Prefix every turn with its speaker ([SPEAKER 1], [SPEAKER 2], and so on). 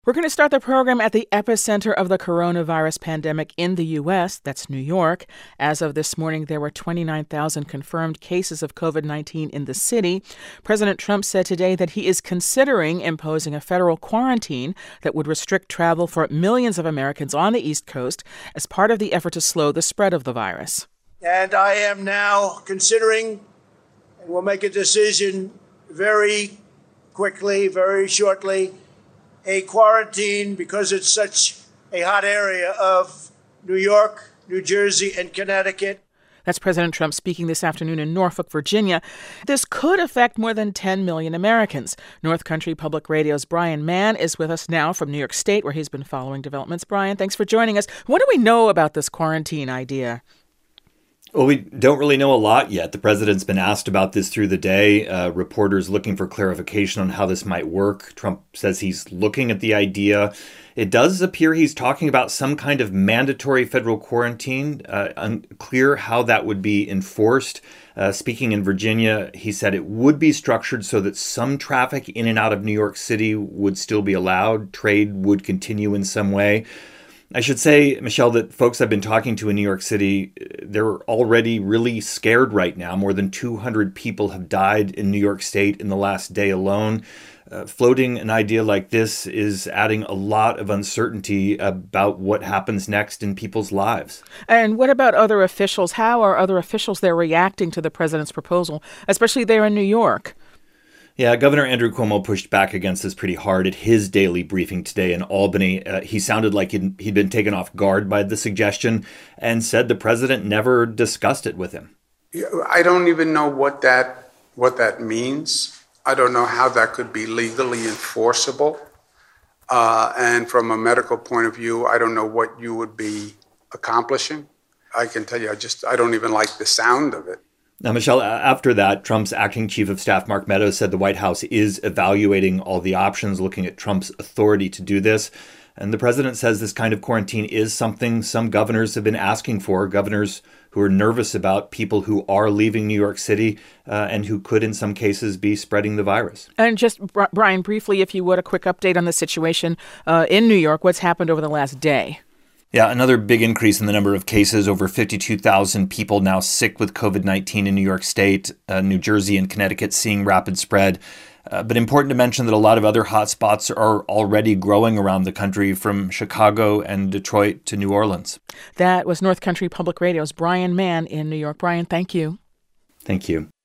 [SPEAKER 1] We're going to start the program at the epicenter of the coronavirus pandemic in the U.S. That's New York. As of this morning, there were 29,000 confirmed cases of COVID-19 in the city. President Trump said today that he is considering imposing a federal quarantine that would restrict travel for millions of Americans on the East Coast as part of the effort to slow the spread of the virus.
[SPEAKER 2] And I am now considering, and we'll make a decision very quickly, very shortly, a quarantine, because it's such a hot area, of New York, New Jersey, and Connecticut.
[SPEAKER 1] That's President Trump speaking this afternoon in Norfolk, Virginia. This could affect more than 10 million Americans. North Country Public Radio's Brian Mann is with us now from New York State, where he's been following developments. Brian, thanks for joining us. What do we know about this quarantine idea?
[SPEAKER 3] Well, we don't really know a lot yet. The president's been asked about this through the day. Reporters looking for clarification on how this might work. Trump says he's looking at the idea. It does appear he's talking about some kind of mandatory federal quarantine. Unclear how that would be enforced. Speaking in Virginia, he said it would be structured so that some traffic in and out of New York City would still be allowed. Trade would continue in some way. I should say, Michelle, that folks I've been talking to in New York City, they're already really scared right now. More than 200 people have died in New York State in the last day alone. Floating an idea like this is adding a lot of uncertainty about what happens next in people's lives.
[SPEAKER 1] And what about other officials? How are other officials there reacting to the president's proposal, especially there in New York?
[SPEAKER 3] Yeah, Governor Andrew Cuomo pushed back against this pretty hard at his daily briefing today in Albany. He sounded like he'd been taken off guard by the suggestion and said the president never discussed it with him.
[SPEAKER 4] I don't even know what that means. I don't know how that could be legally enforceable. And from a medical point of view, I don't know what you would be accomplishing. I can tell you, I don't even like the sound of it.
[SPEAKER 3] Now, Michelle, after that, Trump's acting chief of staff, Mark Meadows, said the White House is evaluating all the options, looking at Trump's authority to do this. And the president says this kind of quarantine is something some governors have been asking for, governors who are nervous about people who are leaving New York City and who could, in some cases, be spreading the virus.
[SPEAKER 1] And just, Brian, briefly, if you would, a quick update on the situation in New York. What's happened over the last day?
[SPEAKER 3] Yeah, another big increase in the number of cases. Over 52,000 people now sick with COVID-19 in New York State, New Jersey, and Connecticut seeing rapid spread. But important to mention that a lot of other hotspots are already growing around the country, from Chicago and Detroit to New Orleans.
[SPEAKER 1] That was North Country Public Radio's Brian Mann in New York. Brian, thank you.
[SPEAKER 3] Thank you.